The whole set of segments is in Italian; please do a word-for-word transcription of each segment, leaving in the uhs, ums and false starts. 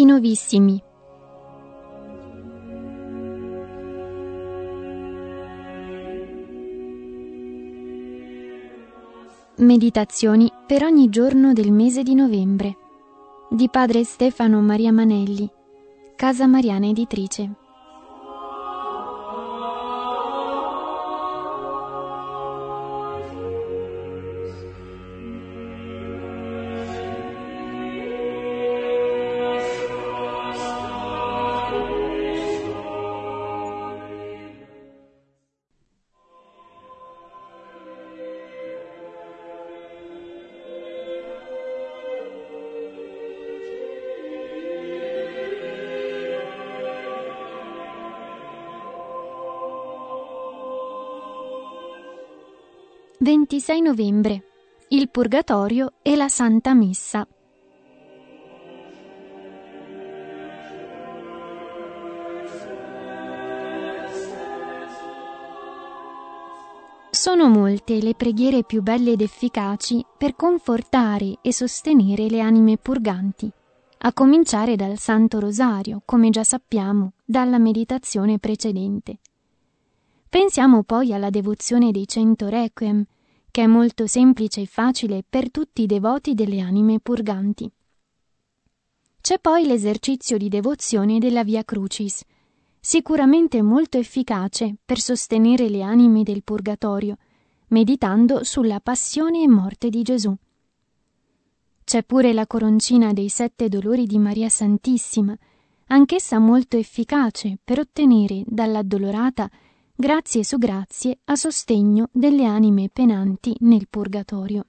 I Novissimi. Meditazioni per ogni giorno del mese di novembre di padre Stefano Maria Manelli, Casa Mariana Editrice. ventisei novembre. Il Purgatorio e la Santa Messa. Sono molte le preghiere più belle ed efficaci per confortare e sostenere le anime purganti, a cominciare dal Santo Rosario, come già sappiamo dalla meditazione precedente. Pensiamo poi alla devozione dei cento requiem, che è molto semplice e facile per tutti i devoti delle anime purganti. C'è poi l'esercizio di devozione della Via Crucis, sicuramente molto efficace per sostenere le anime del purgatorio, meditando sulla passione e morte di Gesù. C'è pure la coroncina dei sette dolori di Maria Santissima, anch'essa molto efficace per ottenere dall'addolorata grazie su grazie a sostegno delle anime penanti nel purgatorio.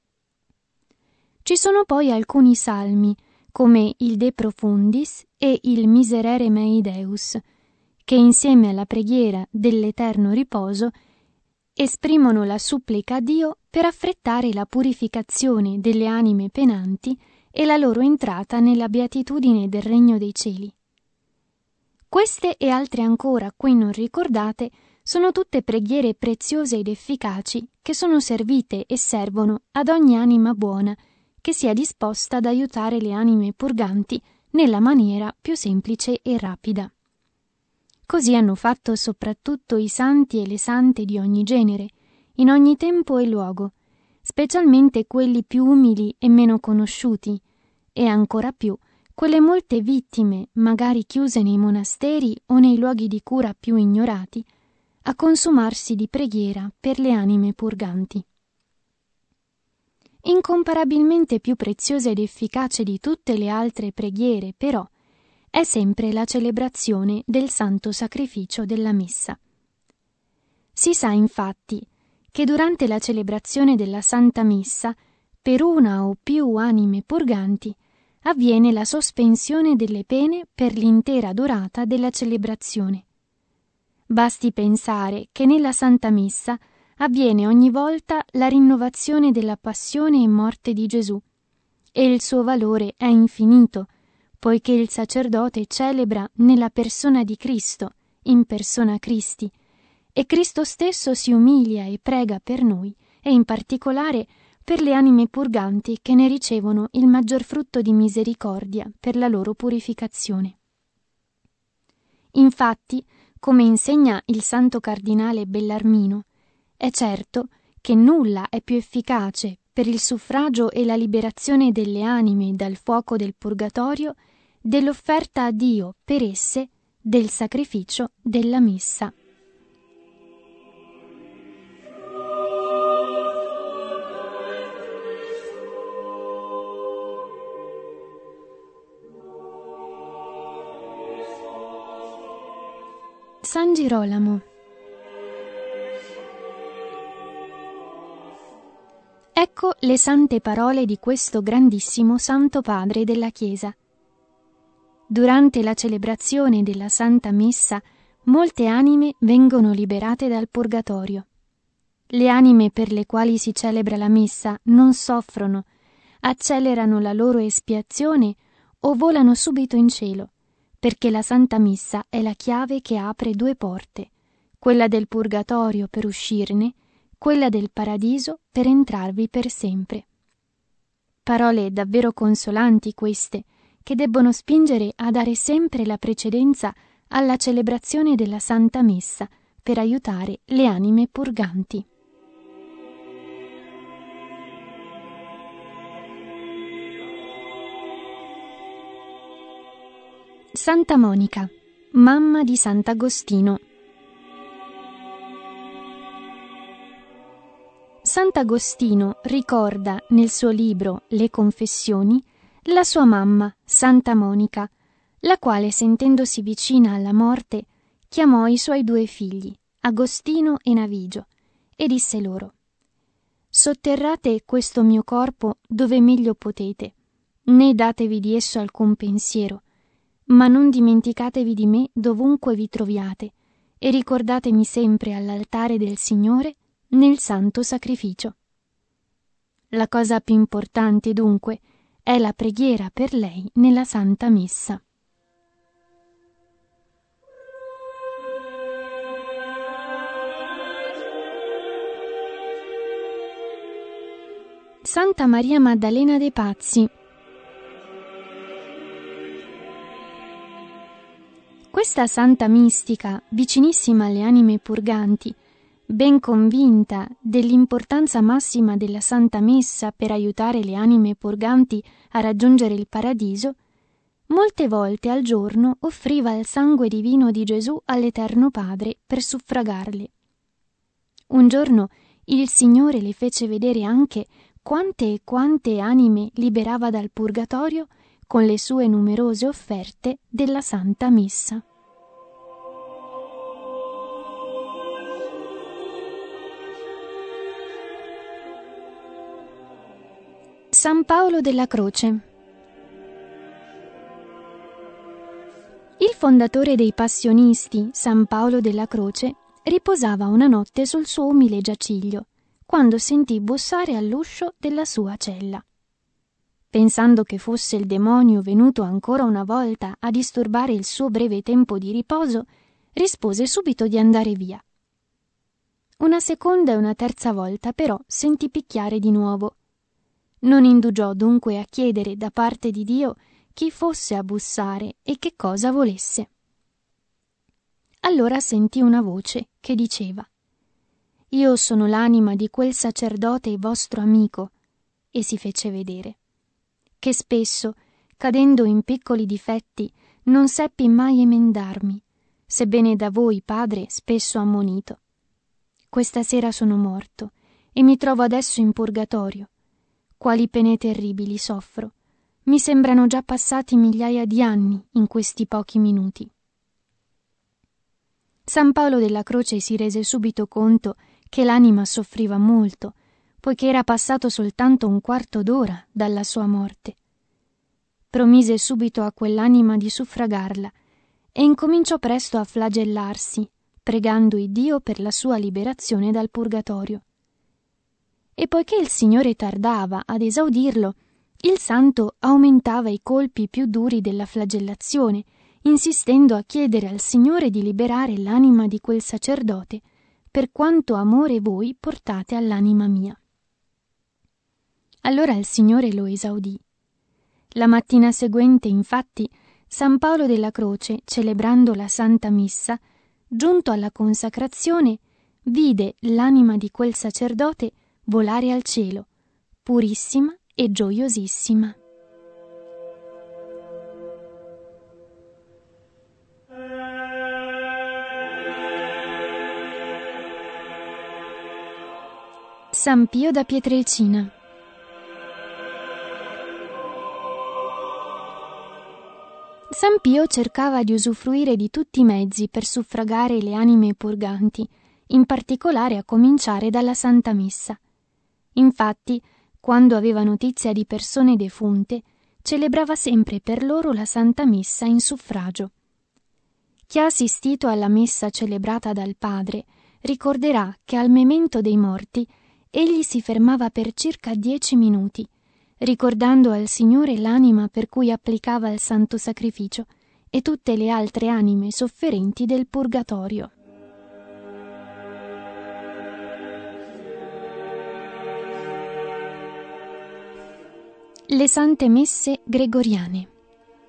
Ci sono poi alcuni salmi, come il De Profundis e il Miserere Mei Deus, che insieme alla preghiera dell'eterno riposo esprimono la supplica a Dio per affrettare la purificazione delle anime penanti e la loro entrata nella beatitudine del Regno dei Cieli. Queste e altre ancora qui non ricordate sono tutte preghiere preziose ed efficaci che sono servite e servono ad ogni anima buona che sia disposta ad aiutare le anime purganti nella maniera più semplice e rapida. Così hanno fatto soprattutto i santi e le sante di ogni genere, in ogni tempo e luogo, specialmente quelli più umili e meno conosciuti, e ancora più quelle molte vittime, magari chiuse nei monasteri o nei luoghi di cura più ignorati, a consumarsi di preghiera per le anime purganti. Incomparabilmente più preziosa ed efficace di tutte le altre preghiere, però, è sempre la celebrazione del santo sacrificio della Messa. Si sa infatti che durante la celebrazione della Santa Messa, per una o più anime purganti, avviene la sospensione delle pene per l'intera durata della celebrazione. Basti pensare che nella Santa Messa avviene ogni volta la rinnovazione della passione e morte di Gesù, e il suo valore è infinito, poiché il sacerdote celebra nella persona di Cristo, in persona Christi, e Cristo stesso si umilia e prega per noi, e in particolare per le anime purganti che ne ricevono il maggior frutto di misericordia per la loro purificazione. Infatti, come insegna il santo cardinale Bellarmino, è certo che nulla è più efficace per il suffragio e la liberazione delle anime dal fuoco del purgatorio dell'offerta a Dio per esse del sacrificio della Messa. San Girolamo. Ecco le sante parole di questo grandissimo Santo Padre della Chiesa. Durante la celebrazione della Santa Messa, molte anime vengono liberate dal purgatorio. Le anime per le quali si celebra la Messa non soffrono, accelerano la loro espiazione o volano subito in cielo, perché la Santa Messa è la chiave che apre due porte, quella del purgatorio per uscirne, quella del paradiso per entrarvi per sempre. Parole davvero consolanti queste, che debbono spingere a dare sempre la precedenza alla celebrazione della Santa Messa per aiutare le anime purganti. Santa Monica, mamma di Sant'Agostino. Sant'Agostino ricorda nel suo libro Le Confessioni la sua mamma, Santa Monica, la quale, sentendosi vicina alla morte, chiamò i suoi due figli, Agostino e Navigio, e disse loro: «Sotterrate questo mio corpo dove meglio potete, né datevi di esso alcun pensiero, ma non dimenticatevi di me dovunque vi troviate, e ricordatemi sempre all'altare del Signore nel santo sacrificio». La cosa più importante, dunque, è la preghiera per lei nella Santa Messa. Santa Maria Maddalena dei Pazzi. Questa santa mistica, vicinissima alle anime purganti, ben convinta dell'importanza massima della Santa Messa per aiutare le anime purganti a raggiungere il paradiso, molte volte al giorno offriva il sangue divino di Gesù all'Eterno Padre per suffragarle. Un giorno il Signore le fece vedere anche quante e quante anime liberava dal purgatorio con le sue numerose offerte della Santa Messa. San Paolo della Croce. Il fondatore dei passionisti, San Paolo della Croce, riposava una notte sul suo umile giaciglio, quando sentì bussare all'uscio della sua cella. Pensando che fosse il demonio venuto ancora una volta a disturbare il suo breve tempo di riposo, rispose subito di andare via. Una seconda e una terza volta però sentì picchiare di nuovo. Non indugiò dunque a chiedere da parte di Dio chi fosse a bussare e che cosa volesse. Allora sentì una voce che diceva: «Io sono l'anima di quel sacerdote vostro amico», e si fece vedere. Che spesso, cadendo in piccoli difetti, non seppi mai emendarmi, sebbene da voi, Padre, spesso ammonito. Questa sera sono morto e mi trovo adesso in purgatorio. Quali pene terribili soffro! Mi sembrano già passati migliaia di anni in questi pochi minuti. San Paolo della Croce si rese subito conto che l'anima soffriva molto, poiché era passato soltanto un quarto d'ora dalla sua morte. Promise subito a quell'anima di suffragarla e incominciò presto a flagellarsi, pregando Iddio per la sua liberazione dal purgatorio. E poiché il Signore tardava ad esaudirlo, il santo aumentava i colpi più duri della flagellazione, insistendo a chiedere al Signore di liberare l'anima di quel sacerdote, per quanto amore voi portate all'anima mia. Allora il Signore lo esaudì. La mattina seguente, infatti, San Paolo della Croce, celebrando la Santa Messa, giunto alla consacrazione, vide l'anima di quel sacerdote volare al cielo, purissima e gioiosissima. San Pio da Pietrelcina. San Pio cercava di usufruire di tutti i mezzi per suffragare le anime purganti, in particolare a cominciare dalla Santa Messa. Infatti, quando aveva notizia di persone defunte, celebrava sempre per loro la Santa Messa in suffragio. Chi ha assistito alla messa celebrata dal Padre ricorderà che al memento dei morti egli si fermava per circa dieci minuti, ricordando al Signore l'anima per cui applicava il santo sacrificio e tutte le altre anime sofferenti del purgatorio. Le Sante Messe Gregoriane.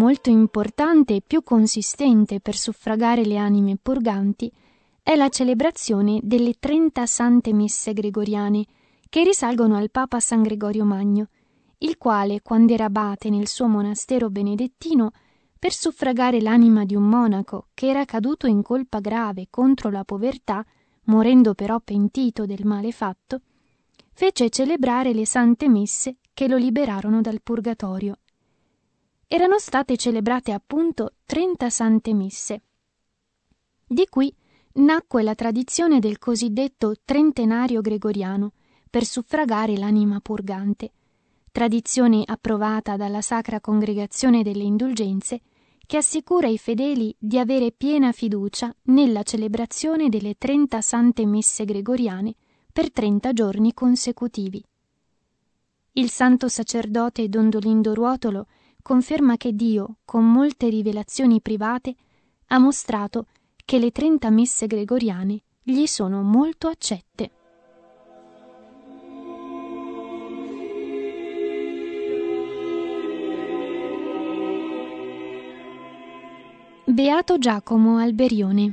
molto importante e più consistente per suffragare le anime purganti è la celebrazione delle trenta sante messe gregoriane, che risalgono al Papa San Gregorio Magno, il quale, quando era abate nel suo monastero benedettino, per suffragare l'anima di un monaco che era caduto in colpa grave contro la povertà, morendo però pentito del male fatto, fece celebrare le sante messe che lo liberarono dal purgatorio. Erano state celebrate appunto trenta sante messe. Di qui nacque la tradizione del cosiddetto trentenario gregoriano per suffragare l'anima purgante, tradizione approvata dalla Sacra Congregazione delle Indulgenze, che assicura ai fedeli di avere piena fiducia nella celebrazione delle trenta sante messe gregoriane per trenta giorni consecutivi. Il santo sacerdote Don Dolindo Ruotolo conferma che Dio, con molte rivelazioni private, ha mostrato che le trenta messe gregoriane gli sono molto accette. Beato Giacomo Alberione.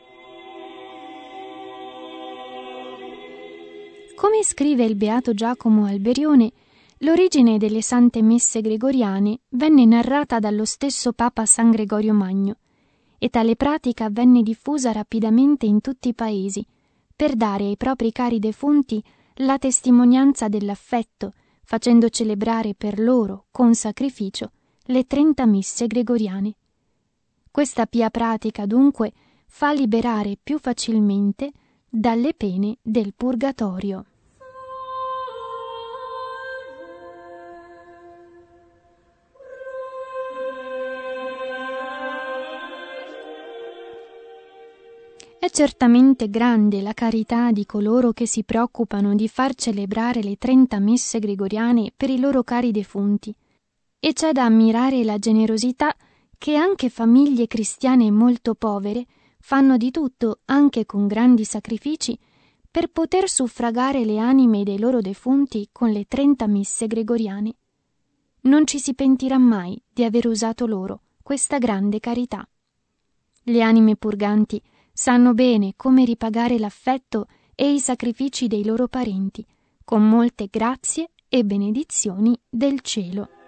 Come scrive il Beato Giacomo Alberione, l'origine delle sante messe gregoriane venne narrata dallo stesso Papa San Gregorio Magno, e tale pratica venne diffusa rapidamente in tutti i paesi per dare ai propri cari defunti la testimonianza dell'affetto, facendo celebrare per loro, con sacrificio, le trenta messe gregoriane. Questa pia pratica, dunque, fa liberare più facilmente dalle pene del purgatorio. È certamente grande la carità di coloro che si preoccupano di far celebrare le trenta messe gregoriane per i loro cari defunti, e c'è da ammirare la generosità che anche famiglie cristiane molto povere fanno di tutto, anche con grandi sacrifici, per poter suffragare le anime dei loro defunti con le trenta messe gregoriane. Non ci si pentirà mai di aver usato loro questa grande carità. Le anime purganti sanno bene come ripagare l'affetto e i sacrifici dei loro parenti, con molte grazie e benedizioni del cielo.